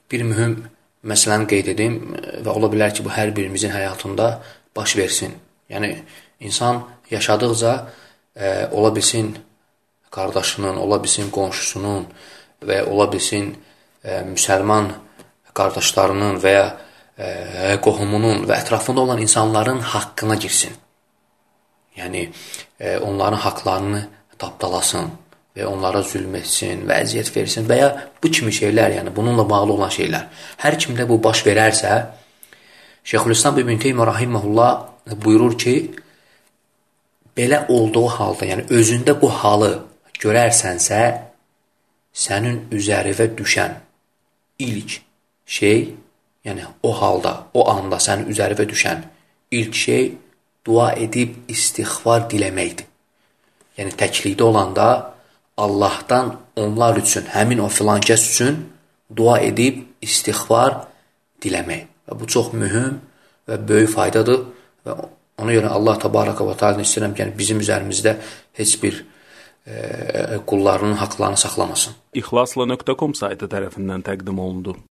bir mühüm məsələni qeyd edim və ola bilər ki, bu hər birimizin həyatında baş versin. Yəni, insan yaşadıqca ola bilsin qardaşının, ola bilsin qonşusunun və ola bilsin müsəlman qardaşlarının və ya qohumunun və ətrafında olan insanların haqqına girsin. Yəni, onların haqlarını tapdalasın və onlara zülm etsin və əziyyət versin və ya bu kimi şeylər, yəni bununla bağlı olan şeylər. Hər kimdə bu baş verərsə, Şeyxülislam İbn Teymiyyə rahimehullah buyurur ki, belə olduğu halda, yəni özündə bu halı görərsənsə, sənin üzərivə düşən ilk şey, yəni o halda, o anda sənin üzərivə düşən ilk şey dua edib istiğfar diləməkdir. Yəni təklikdə olanda Allahdan onlar üçün, həmin o filan kəs üçün dua edib istiğfar diləmək. Və bu çox mühüm və böyük faydadır və ona görə Allah Təbaraka və Teala istəyirəm ki, yəni bizim üzərimizdə heç bir qullarının haqlarını saxlamasın. İxlasla.com saytı tərəfindən təqdim olundu.